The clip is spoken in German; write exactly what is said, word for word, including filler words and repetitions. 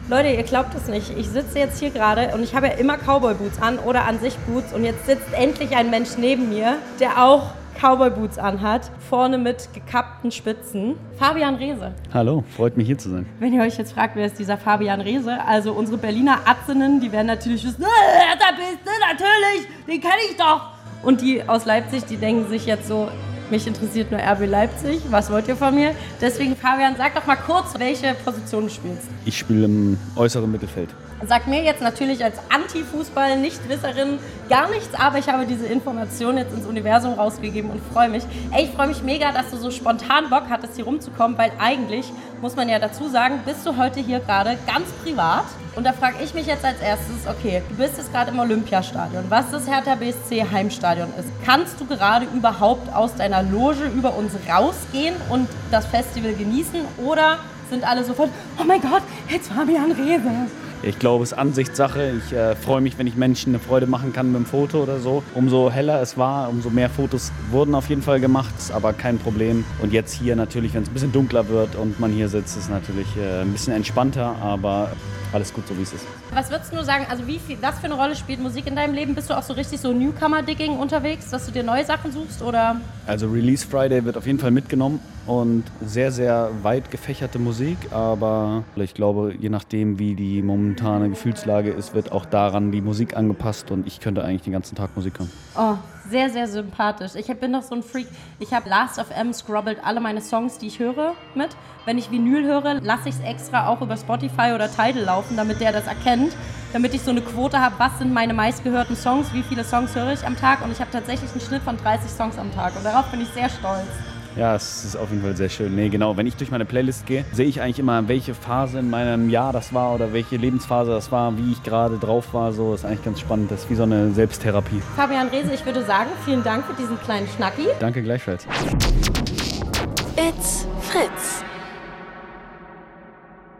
Leute, ihr glaubt es nicht. Ich sitze jetzt hier gerade und ich habe ja immer Cowboy-Boots an oder an sich Boots. Und jetzt sitzt endlich ein Mensch neben mir, der auch Cowboy-Boots anhat, vorne mit gekappten Spitzen. Fabian Reese. Hallo, freut mich hier zu sein. Wenn ihr euch jetzt fragt, wer ist dieser Fabian Reese? Also unsere Berliner Atzinnen, die werden natürlich wissen, äh, da bist du natürlich, den kenne ich doch. Und die aus Leipzig, die denken sich jetzt so, mich interessiert nur R B Leipzig, was wollt ihr von mir? Deswegen, Fabian, sag doch mal kurz, welche Position du spielst. Ich spiele im äußeren Mittelfeld. Sag mir jetzt natürlich als Anti-Fußball-Nichtwisserin gar nichts, aber ich habe diese Information jetzt ins Universum rausgegeben und freue mich. Ey, ich freue mich mega, dass du so spontan Bock hattest, hier rumzukommen, weil eigentlich, muss man ja dazu sagen, bist du heute hier gerade ganz privat. Und da frage ich mich jetzt als erstes, okay, du bist jetzt gerade im Olympiastadion, was das Hertha B S C Heimstadion ist. Kannst du gerade überhaupt aus deiner Loge über uns rausgehen und das Festival genießen oder sind alle sofort, oh mein Gott, jetzt Fabian Reese? Ich glaube, es ist Ansichtssache. Ich äh, freue mich, wenn ich Menschen eine Freude machen kann mit dem Foto oder so. Umso heller es war, umso mehr Fotos wurden auf jeden Fall gemacht, ist aber kein Problem. Und jetzt hier natürlich, wenn es ein bisschen dunkler wird und man hier sitzt, ist es natürlich äh, ein bisschen entspannter, aber alles gut, so wie es ist. Was würdest du sagen, also wie viel, was für eine Rolle spielt Musik in deinem Leben? Bist du auch so richtig so Newcomer-Digging unterwegs, dass du dir neue Sachen suchst, oder? Also Release Friday wird auf jeden Fall mitgenommen und sehr, sehr weit gefächerte Musik, aber ich glaube, je nachdem, wie die momentane Gefühlslage ist, wird auch daran die Musik angepasst und ich könnte eigentlich den ganzen Tag Musik hören. Oh, sehr, sehr sympathisch. Ich bin doch so ein Freak. Ich habe Last of M scrubbelt alle meine Songs, die ich höre, mit. Wenn ich Vinyl höre, lasse ich es extra auch über Spotify oder Tidal laufen, damit der das erkennt, damit ich so eine Quote habe, was sind meine meistgehörten Songs, wie viele Songs höre ich am Tag und ich habe tatsächlich einen Schnitt von dreißig Songs am Tag und darauf bin ich sehr stolz. Ja, es ist auf jeden Fall sehr schön. Nee, genau. Wenn ich durch meine Playlist gehe, sehe ich eigentlich immer, welche Phase in meinem Jahr das war oder welche Lebensphase das war, wie ich gerade drauf war. So, das ist eigentlich ganz spannend. Das ist wie so eine Selbsttherapie. Fabian Reese, ich würde sagen, vielen Dank für diesen kleinen Schnacki. Danke gleichfalls. It's Fritz.